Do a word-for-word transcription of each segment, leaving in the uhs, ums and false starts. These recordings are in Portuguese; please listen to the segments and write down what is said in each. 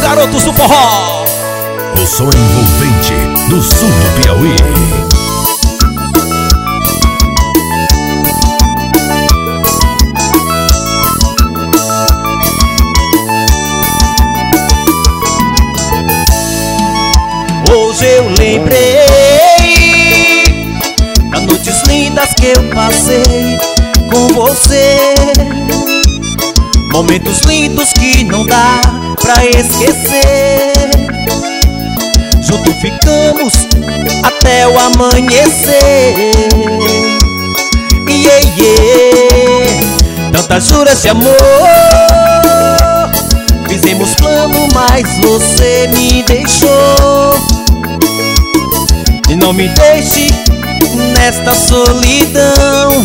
garotos do forró. O som envolvente do sul do Piauí. Hoje eu lembrei das noites lindas que eu passei com você, momentos lindos que não dá pra esquecer. Junto ficamos até o amanhecer. Yeah, yeah. Tantas juras de amor, fizemos plano, mas você me deixou. E não me deixe nesta solidão.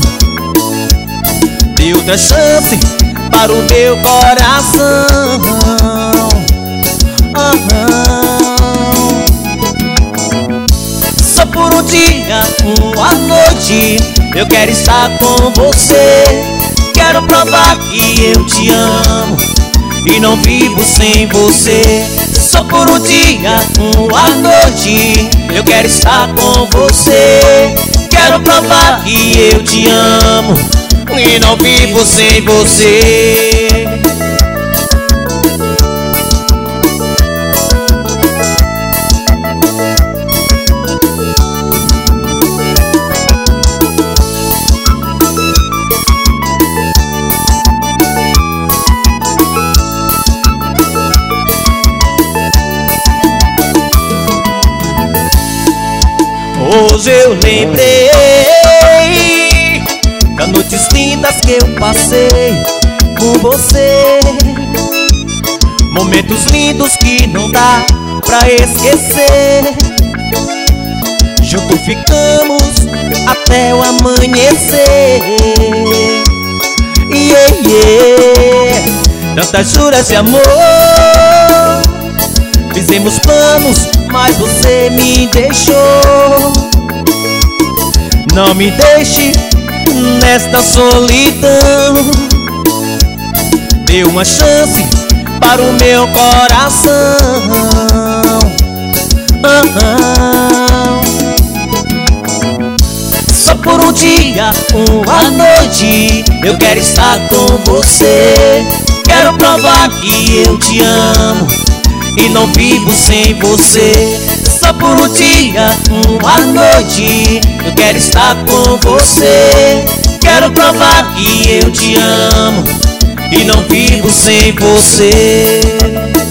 Dê outra chance para o meu coração. Ah, ah. Só por um dia, uma noite, eu quero estar com você. Quero provar que eu te amo e não vivo sem você. Só por um dia, uma noite, eu quero estar com você. Quero provar que eu te amo e não vivo sem você. Hoje eu lembrei das noites lindas que eu passei com você, momentos lindos que não dá pra esquecer. Junto ficamos até o amanhecer. Yeah, yeah. Tantas juras de amor, fizemos planos, mas você me deixou. Não me deixe nesta solidão. Dê uma chance para o meu coração. Ah, ah. Só por um dia, uma noite, eu quero estar com você. Quero provar que eu te amo e não vivo sem você. Só por um dia, uma noite, eu quero estar com você. Quero provar que eu te amo e não vivo sem você.